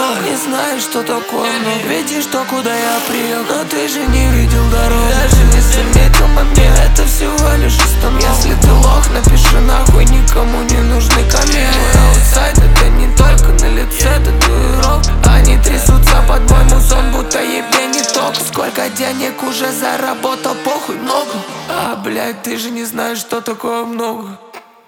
много. Не знаешь, что такое много. Видишь то, куда я приехал, но ты же не видел дорогу. Даже не заметил момент, это всего лишь остановка. Если ты лох, напиши нахуй, никому не нужны комменты. Мой аутсайд это не только на лице татуировка. Они трясутся под мой музон, будто ебе не топ. Сколько денег уже заработал, похуй много. А, блядь, ты же не знаешь, что такое много.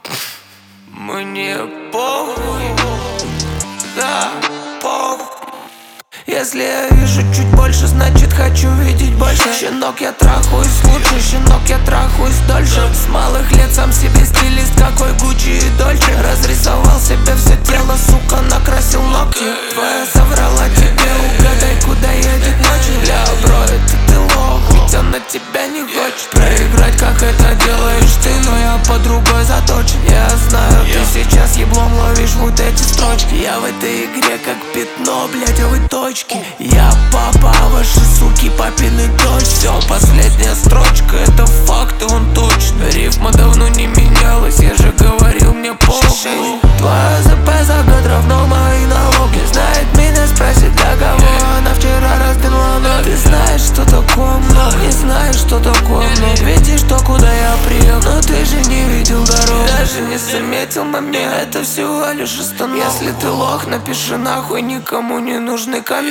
Мне похуй, да, похуй. Если я вижу чуть больше, значит хочу видеть больше. Щенок, я трахаюсь лучше, щенок, я трахаюсь дольше. С малых лет сам себе стилист, какой Гуччи и Дольче. Разрисовал себе все тело, сука, накрасил ногти. Твоя соврала тебе, угадай, куда едет ночью. Бля, бро, это ты лох, ведь она тебя не хочет проиграть, как это делаешь ты, но я по другой заточен. Я знаю, ты сейчас еблом ловишь вот эти строчки. Я в этой игре как пятно, блядь, а вы точки. Я папа, а ваши суки папины дочь. Все, последняя строчка, это факт, и он точно. Рифма давно не менялась, я же говорил, мне похуй. Твоя ЗП за год равно мои налоги. Знает меня, спросит, для кого она вчера разбила ноги. Ты знаешь, что такое много, не знаешь, что такое много. Видишь то, куда я приехал, но ты же не видел дорогу. Даже не заметил момент, это всего лишь остановка. Если ты лох, напиши нахуй, никому не нужны комменты.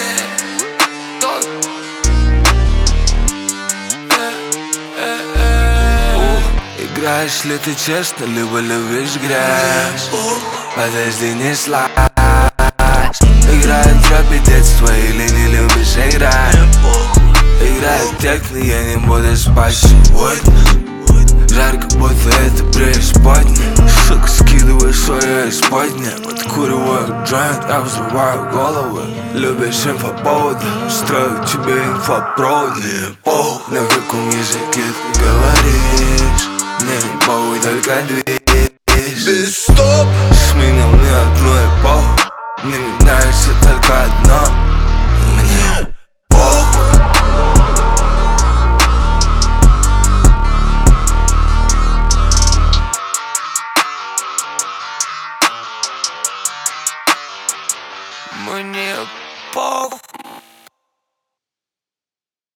Играешь ли ты честно, либо любишь грязь? Подожди, не слазь. Играет в рэпе детство или не любишь играть? Играет техно, я не буду спать сегодня. Жарко, будто это преисподня. Сука, скидывай свое исподня. Подкуриваю джойнт, я взрываю головы. Любишь инфоповоды, строю тебе инфопровод. На каком языке ты говоришь? Мне не похуй, только движ. Без стоп. Сменил мне одну эпоху. Мне не нравится только одно.